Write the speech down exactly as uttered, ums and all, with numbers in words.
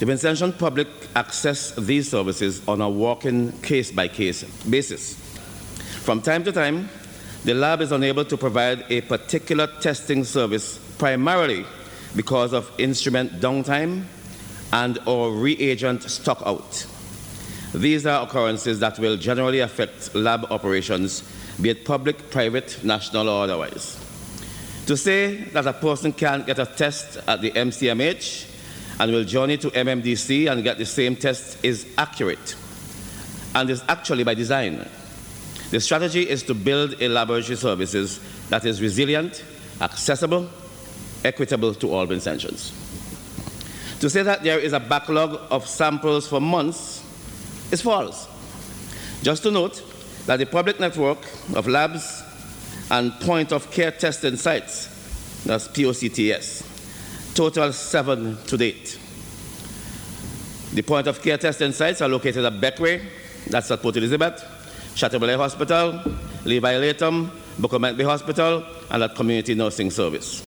The Vincentian public access these services on a walk-in case-by-case basis. From time to time, the lab is unable to provide a particular testing service primarily because of instrument downtime and or reagent stock out. These are occurrences that will generally affect lab operations, be it public, private, national, or otherwise. To say that a person can't get a test at the M C M H and will journey to M M D C and get the same test is accurate and is actually by design. The strategy is to build a laboratory services that is resilient, accessible, equitable to all Vincentians. To say that there is a backlog of samples for months is false. Just to note that the public network of labs and point-of-care testing sites, that's P O C T S, total seven to date. The point-of-care testing sites are located at Beckway, that's at Port Elizabeth, Chateaubriand Hospital, Levi Latham, Buckermont Bay Hospital, and at Community Nursing Service.